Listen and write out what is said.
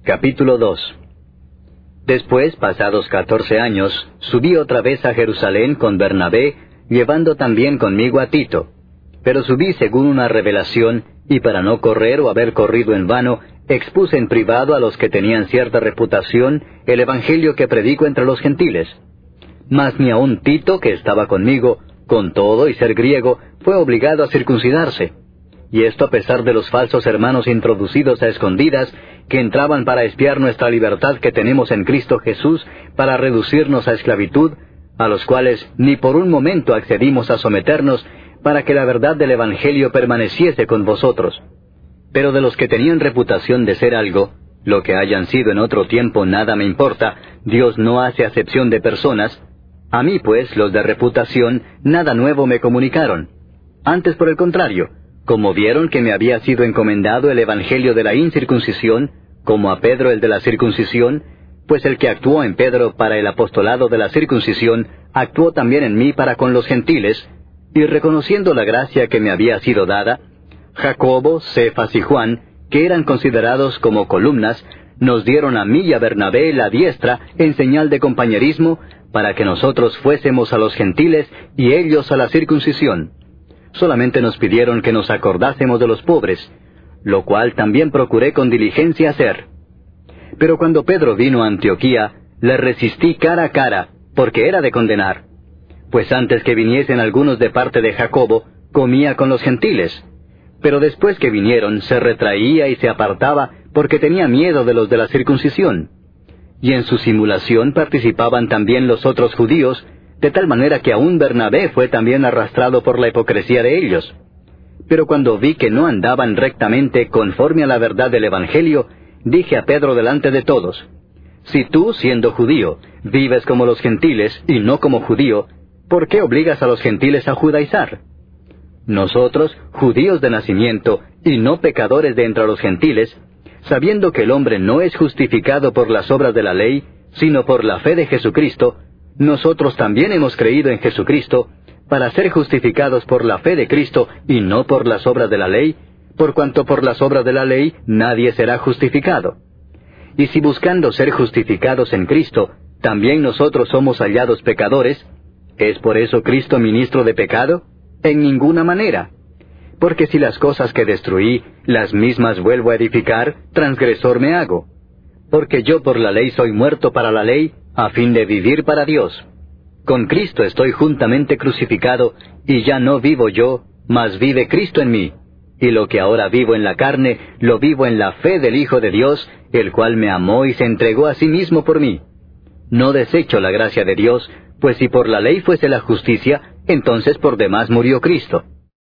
Capítulo 2. Después, pasados 14 años, subí otra vez a Jerusalén con Bernabé, llevando también conmigo a Tito. Pero subí según una revelación, y para no correr o haber corrido en vano, expuse en privado a los que tenían cierta reputación el evangelio que predico entre los gentiles. Mas ni aun Tito, que estaba conmigo, con todo y ser griego, fue obligado a circuncidarse. Y esto a pesar de los falsos hermanos introducidos a escondidas, que entraban para espiar nuestra libertad que tenemos en Cristo Jesús, para reducirnos a esclavitud, a los cuales ni por un momento accedimos a someternos, para que la verdad del Evangelio permaneciese con vosotros. Pero de los que tenían reputación de ser algo, lo que hayan sido en otro tiempo nada me importa, Dios no hace acepción de personas. A mí, pues, los de reputación, nada nuevo me comunicaron. Antes, por el contrario, como vieron que me había sido encomendado el evangelio de la incircuncisión, como a Pedro el de la circuncisión, pues el que actuó en Pedro para el apostolado de la circuncisión, actuó también en mí para con los gentiles, y reconociendo la gracia que me había sido dada, Jacobo, Cefas y Juan, que eran considerados como columnas, nos dieron a mí y a Bernabé la diestra en señal de compañerismo, para que nosotros fuésemos a los gentiles y ellos a la circuncisión. Solamente nos pidieron que nos acordásemos de los pobres, lo cual también procuré con diligencia hacer. Pero cuando Pedro vino a Antioquía, le resistí cara a cara, porque era de condenar. Pues antes que viniesen algunos de parte de Jacobo, comía con los gentiles. Pero después que vinieron, se retraía y se apartaba, porque tenía miedo de los de la circuncisión. Y en su simulación participaban también los otros judíos, de tal manera que aún Bernabé fue también arrastrado por la hipocresía de ellos. Pero cuando vi que no andaban rectamente conforme a la verdad del Evangelio, dije a Pedro delante de todos: si tú, siendo judío, vives como los gentiles y no como judío, ¿por qué obligas a los gentiles a judaizar? Nosotros, judíos de nacimiento y no pecadores de entre los gentiles, sabiendo que el hombre no es justificado por las obras de la ley, sino por la fe de Jesucristo, nosotros también hemos creído en Jesucristo, para ser justificados por la fe de Cristo y no por las obras de la ley, por cuanto por las obras de la ley nadie será justificado. Y si buscando ser justificados en Cristo, también nosotros somos hallados pecadores, ¿es por eso Cristo ministro de pecado? En ninguna manera. Porque si las cosas que destruí, las mismas vuelvo a edificar, transgresor me hago. Porque yo por la ley soy muerto para la ley, a fin de vivir para Dios. Con Cristo estoy juntamente crucificado, y ya no vivo yo, mas vive Cristo en mí. Y lo que ahora vivo en la carne, lo vivo en la fe del Hijo de Dios, el cual me amó y se entregó a sí mismo por mí. No desecho la gracia de Dios, pues si por la ley fuese la justicia, entonces por demás murió Cristo.